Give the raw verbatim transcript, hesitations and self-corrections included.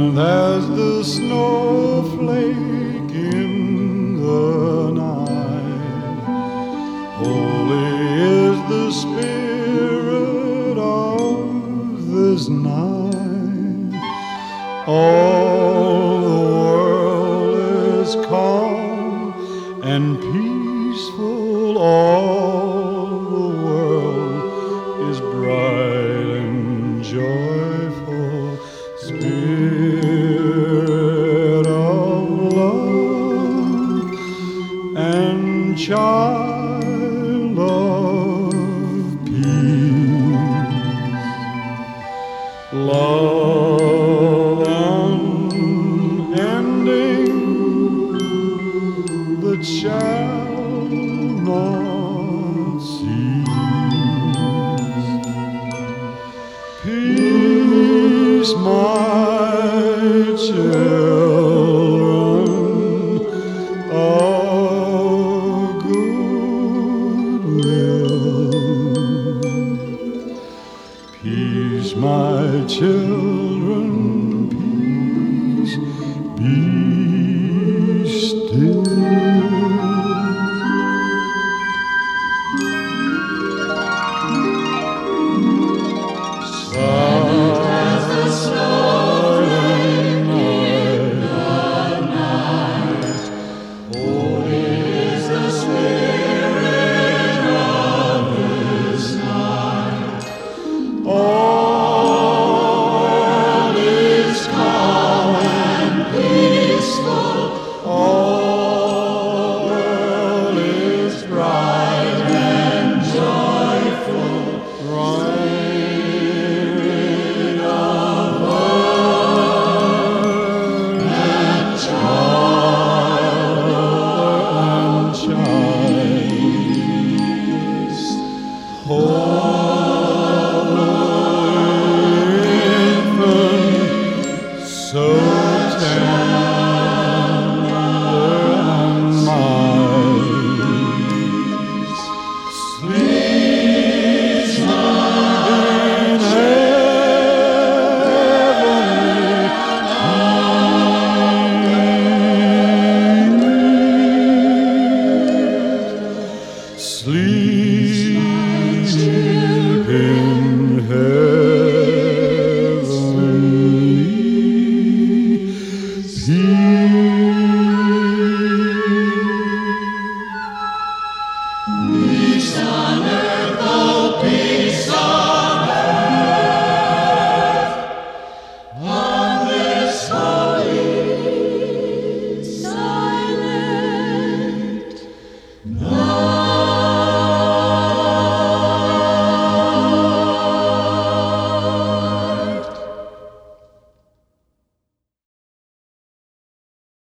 There's the snowflake in the night. Holy is the spirit of this night. All the world is calm and peaceful. All the world is bright and joyful. Spirit of love and child of peace, love unending that shall not cease. Peace, my children, of goodwill. Peace, my children, peace, be still. All is calm and peaceful. All is bright and joyful. Reign of earth and child and child. So tender and mild, sleep in heavenly peace. Sleep in heavenly peace. Peace on earth.